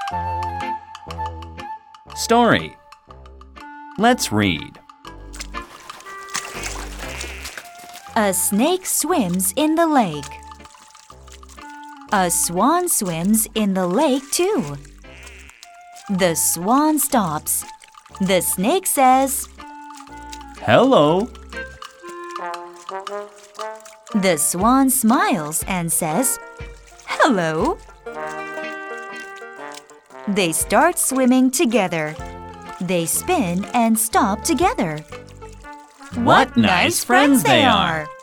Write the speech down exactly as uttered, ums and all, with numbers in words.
Story. Let's read. A snake swims in the lake. A swan swims in the lake too. The swan stops. The snake says, Hello. The swan smiles and says, Hello. They start swimming together. They spin and stop together. What nice friends they are!